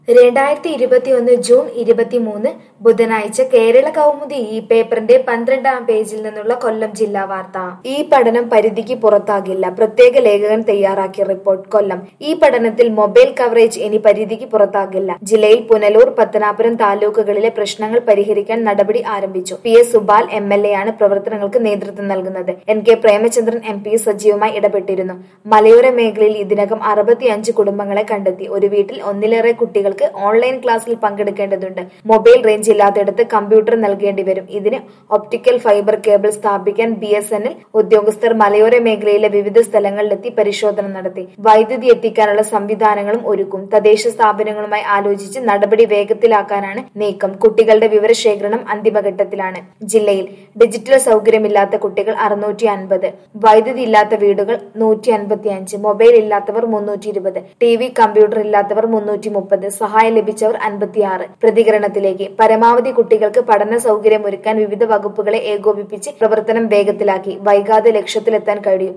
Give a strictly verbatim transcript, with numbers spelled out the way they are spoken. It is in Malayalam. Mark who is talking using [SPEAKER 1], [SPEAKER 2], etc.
[SPEAKER 1] രണ്ടായിരത്തി ഇരുപത്തിയൊന്ന് ജൂൺ ഇരുപത്തിമൂന്ന് ബുധനാഴ്ച കേരള കൗമുദി ഈ പേപ്പറിന്റെ പന്ത്രണ്ടാം പേജിൽ നിന്നുള്ള കൊല്ലം ജില്ലാ വാർത്ത. ഈ പഠനം പരിധിക്ക് പുറത്താകില്ല. പ്രത്യേക ലേഖകൻ തയ്യാറാക്കിയ റിപ്പോർട്ട്. കൊല്ലം. ഈ പഠനത്തിൽ മൊബൈൽ കവറേജ് ഇനി പരിധിക്ക് പുറത്താകില്ല. ജില്ലയിൽ പുനലൂർ, പത്തനാപുരം താലൂക്കുകളിലെ പ്രശ്നങ്ങൾ പരിഹരിക്കാൻ നടപടി ആരംഭിച്ചു. P S Subal M L A ആണ് പ്രവർത്തനങ്ങൾക്ക് നേതൃത്വം നൽകുന്നത്. N K Premachandran M P സജീവമായി ഇടപെട്ടിരുന്നു. മലയോര മേഖലയിൽ ഇതിനകം അറുപത്തിയഞ്ച് കുടുംബങ്ങളെ കണ്ടെത്തി. ഒരു വീട്ടിൽ ഒന്നിലേറെ കുട്ടികൾക്ക് ഓൺലൈൻ ക്ലാസ്സിൽ പങ്കെടുക്കേണ്ടതുണ്ട്. മൊബൈൽ റേഞ്ച് ഇല്ലാത്തിടത്ത് കമ്പ്യൂട്ടർ നൽകേണ്ടി വരും. ഇതിന് ഒപ്റ്റിക്കൽ ഫൈബർ കേബിൾ സ്ഥാപിക്കാൻ ബി എസ് എൻ എൽ ഉദ്യോഗസ്ഥർ മലയോര മേഖലയിലെ വിവിധ സ്ഥലങ്ങളിലെത്തി പരിശോധന നടത്തി. വൈദ്യുതി എത്തിക്കാനുള്ള സംവിധാനങ്ങളും ഒരുക്കും. തദ്ദേശ സ്ഥാപനങ്ങളുമായി ആലോചിച്ച് നടപടി വേഗത്തിലാക്കാനാണ് നീക്കം. കുട്ടികളുടെ വിവരശേഖരണം അന്തിമഘട്ടത്തിലാണ്. ജില്ലയിൽ ഡിജിറ്റൽ സൗകര്യമില്ലാത്ത കുട്ടികൾ അറുന്നൂറ്റി അൻപത്, വൈദ്യുതി ഇല്ലാത്ത വീടുകൾ നൂറ്റി അൻപത്തി അഞ്ച്, മൊബൈൽ ഇല്ലാത്തവർ മുന്നൂറ്റി ഇരുപത്, ടി വി കമ്പ്യൂട്ടർ ഇല്ലാത്തവർ മുന്നൂറ്റി മുപ്പത്, സഹായം ലഭിച്ചവർ അൻപത്തിയാറ്. പ്രതികരണത്തിലേക്ക്. പരമാവധി കുട്ടികൾക്ക് പഠന സൗകര്യമൊരുക്കാൻ വിവിധ വകുപ്പുകളെ ഏകോപിപ്പിച്ച് പ്രവർത്തനം വേഗത്തിലാക്കി. വൈകാതെ ലക്ഷ്യത്തിലെത്താൻ കഴിയും.